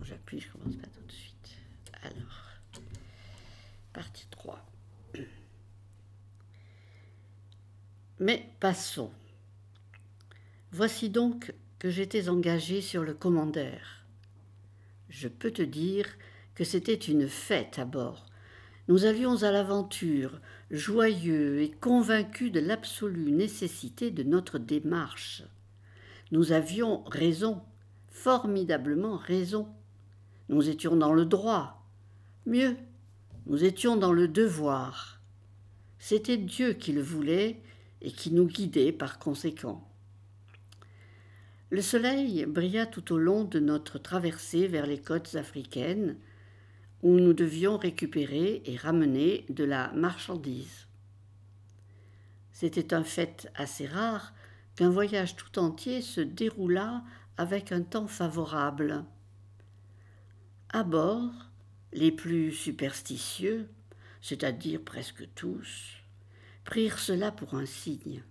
j'appuie, je commence pas tout de suite. Alors, partie 3. Mais passons. Voici donc que j'étais engagé sur le Commander. Je peux te dire que c'était une fête à bord. Nous allions à l'aventure, joyeux et convaincus de l'absolue nécessité de notre démarche. Nous avions raison, formidablement raison. Nous étions dans le droit. Mieux, nous étions dans le devoir. C'était Dieu qui le voulait et qui nous guidait par conséquent. Le soleil brilla tout au long de notre traversée vers les côtes africaines, où nous devions récupérer et ramener de la marchandise. C'était un fait assez rare qu'un voyage tout entier se déroulât avec un temps favorable. À bord, les plus superstitieux, c'est-à-dire presque tous, prirent cela pour un signe.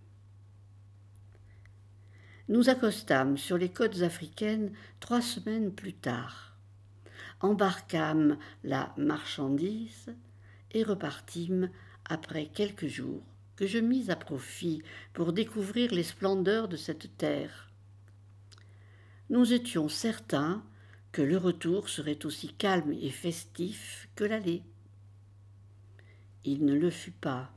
Nous accostâmes sur les côtes africaines 3 semaines plus tard, embarquâmes la marchandise et repartîmes après quelques jours que je mis à profit pour découvrir les splendeurs de cette terre. Nous étions certains que le retour serait aussi calme et festif que l'aller. Il ne le fut pas.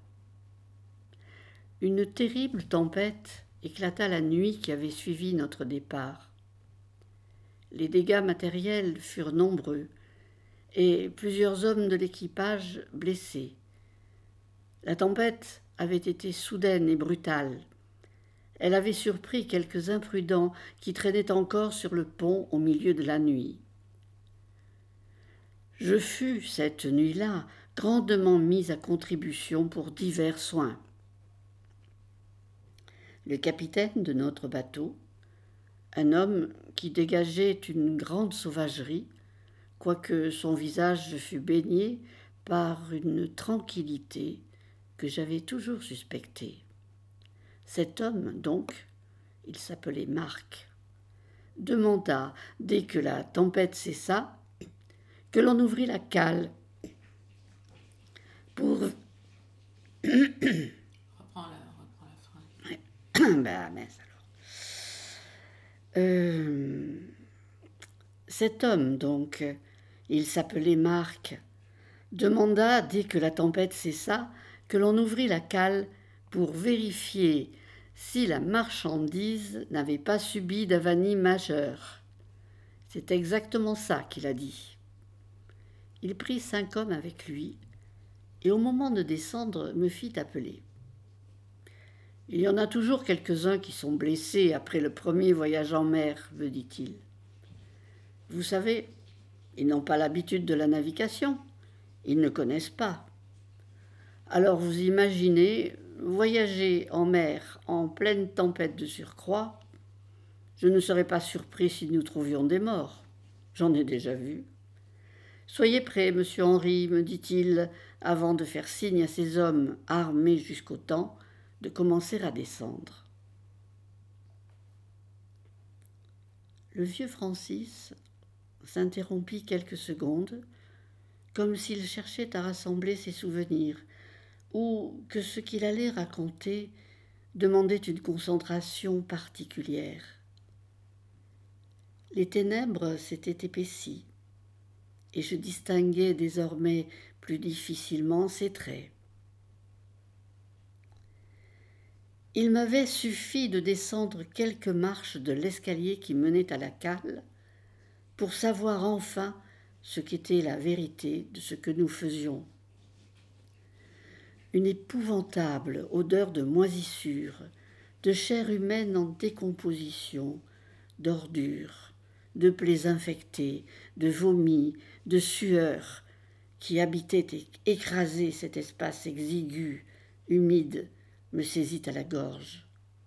Une terrible tempête éclata la nuit qui avait suivi notre départ. Les dégâts matériels furent nombreux et plusieurs hommes de l'équipage blessés. La tempête avait été soudaine et brutale. Elle avait surpris quelques imprudents qui traînaient encore sur le pont au milieu de la nuit. Je fus, cette nuit-là, grandement mis à contribution pour divers soins. Le capitaine de notre bateau, un homme qui dégageait une grande sauvagerie, quoique son visage fût baigné par une tranquillité que j'avais toujours suspectée. Cet homme, donc, il s'appelait Marc, demanda, dès que la tempête cessa, que l'on ouvrît la cale pour... Reprends la fin. mince alors. Cet homme, donc, il s'appelait Marc, demanda, dès que la tempête cessa, que l'on ouvrît la cale pour vérifier si la marchandise n'avait pas subi d'avarie majeure. C'est exactement ça qu'il a dit. Il prit 5 hommes avec lui, et au moment de descendre me fit appeler. Il y en a toujours quelques-uns qui sont blessés après le premier voyage en mer, me dit-il. Vous savez, ils n'ont pas l'habitude de la navigation, ils ne connaissent pas. Alors vous imaginez, voyager en mer en pleine tempête de surcroît, je ne serais pas surpris si nous trouvions des morts. J'en ai déjà vu. Soyez prêts, monsieur Henri, me dit-il, avant de faire signe à ses hommes, armés jusqu'au temps, de commencer à descendre. Le vieux Francis s'interrompit quelques secondes, comme s'il cherchait à rassembler ses souvenirs, ou que ce qu'il allait raconter demandait une concentration particulière. Les ténèbres s'étaient épaissies, et je distinguais désormais plus difficilement ses traits. Il m'avait suffi de descendre quelques marches de l'escalier qui menait à la cale pour savoir enfin ce qu'était la vérité de ce que nous faisions. Une épouvantable odeur de moisissure, de chair humaine en décomposition, d'ordures, de plaies infectées, de vomi, de sueur, qui habitait et écrasait cet espace exigu, humide, me saisit à la gorge.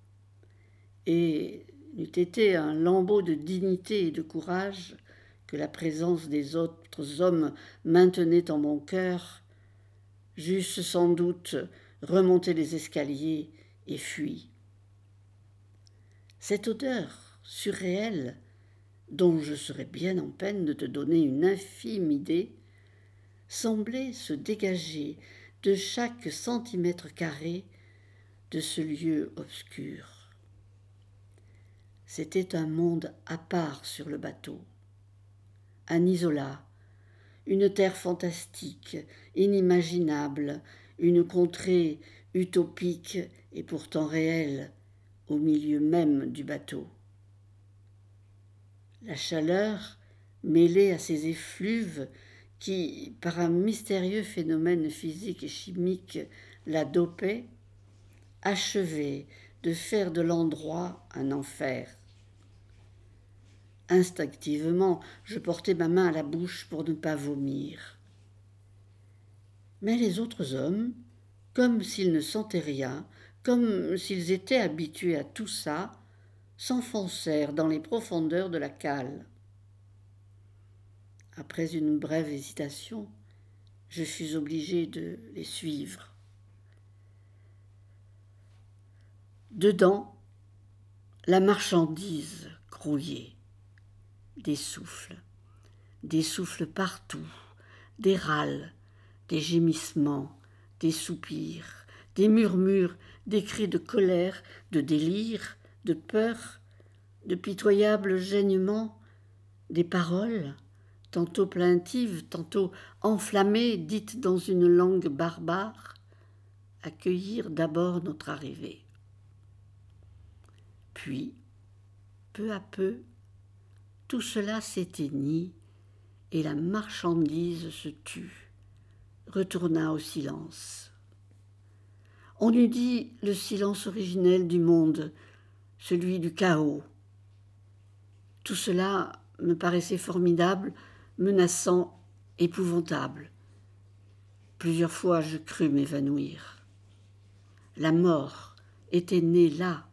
Et n'eût été un lambeau de dignité et de courage que la présence des autres hommes maintenait en mon cœur, j'eusse sans doute remonté les escaliers et fui. Cette odeur surréelle dont je serais bien en peine de te donner une infime idée, semblait se dégager de chaque centimètre carré de ce lieu obscur. C'était un monde à part sur le bateau, un isolat, une terre fantastique, inimaginable, une contrée utopique et pourtant réelle, au milieu même du bateau. La chaleur, mêlée à ces effluves qui, par un mystérieux phénomène physique et chimique, la dopaient, achevait de faire de l'endroit un enfer. Instinctivement, je portais ma main à la bouche pour ne pas vomir. Mais les autres hommes, comme s'ils ne sentaient rien, comme s'ils étaient habitués à tout ça, s'enfoncèrent dans les profondeurs de la cale. Après une brève hésitation, je fus obligé de les suivre. Dedans, la marchandise grouillait. Des souffles partout, des râles, des gémissements, des soupirs, des murmures, des cris de colère, de délire, de peur, de pitoyables gênements, des paroles, tantôt plaintives, tantôt enflammées, dites dans une langue barbare, accueillirent d'abord notre arrivée. Puis, peu à peu, tout cela s'éteignit et la marchandise se tut, retourna au silence. On eût dit le silence originel du monde, celui du chaos. Tout cela me paraissait formidable, menaçant, épouvantable. Plusieurs fois je crus m'évanouir. La mort était née là.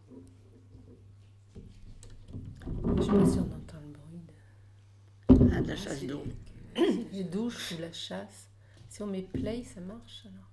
Je sais pas si on entend le bruit De la chasse d'eau. Les douches ou la chasse. Si on met play, ça marche alors.